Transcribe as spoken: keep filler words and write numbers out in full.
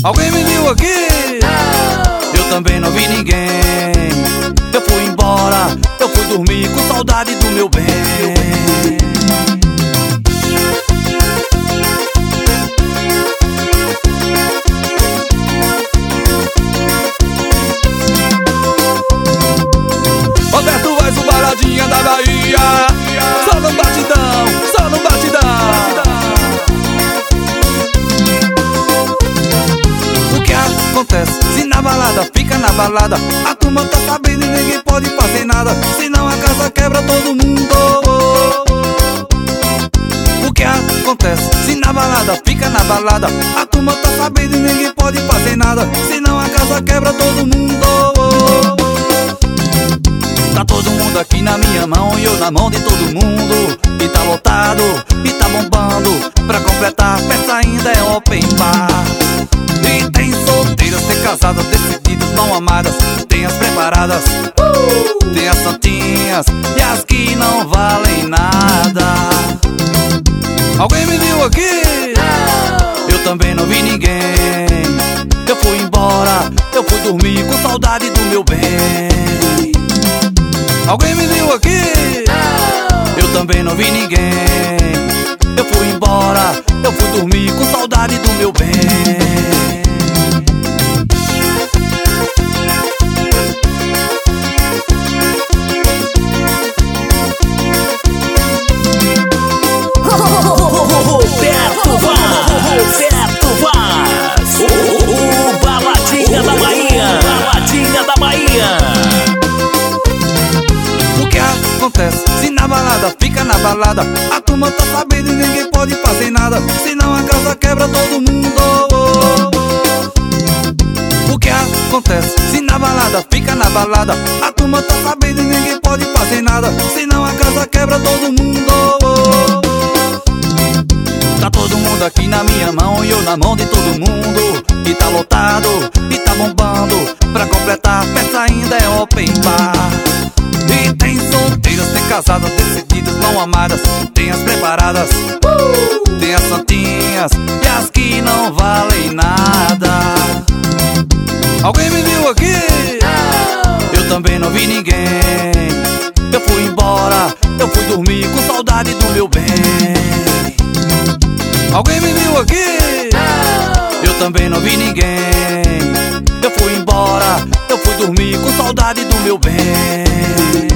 Alguém me viu aqui? Não. Eu também não vi ninguém. Eu fui embora, eu fui dormir com saudade do meu bem. Roberto Vaz, o Baladinha da Bahia. Só no batidão, só no batidão. O que acontece? Se na balada fica na balada, a turma tá sabendo e ninguém pode fazer nada, senão a casa quebra todo mundo. O que acontece? Se na balada fica na balada, a turma tá sabendo e ninguém pode fazer nada, senão a casa quebra todo mundo. Tá todo mundo aqui na minha mão e eu na mão de todo mundo. E tá lotado, e tá bombando. Pra completar, a festa ainda é open bar. E tem solteiras, tem casadas, decididas, não amadas. Tem as preparadas, uh! Tem as santinhas e as que não valem nada. Alguém me viu aqui? Não. Eu também não vi ninguém. Eu fui embora, eu fui dormir com saudade do meu bem. Alguém me viu aqui? Não. Eu também não vi ninguém. Eu fui embora, eu fui dormir com saudade do meu bem. Roberto Vaz, Roberto Vaz, o, o Baladinha da Bahia, Baladinha da Bahia. O que acontece? Se na balada fica na balada, a turma tá sabendo e ninguém pode fazer nada, senão a casa quebra todo mundo. O que acontece? Se na balada fica na balada, a turma tá sabendo e ninguém pode fazer nada, senão a casa quebra todo mundo. Tá todo mundo aqui na minha mão e eu na mão de todo mundo. E tá lotado, e tá bombando. Pra completar, a festa ainda é open bar. E tem solteiras, tem casadas, decididas, não amadas. Tem as preparadas, uh! Tem as santinhas e as que não valem nada. Alguém me viu aqui? Não. Eu também não vi ninguém. Eu fui embora, eu fui dormir com saudade do meu bem. Alguém me viu aqui? Não. Eu também não vi ninguém. Eu fui embora, eu fui dormir com saudade do meu bem.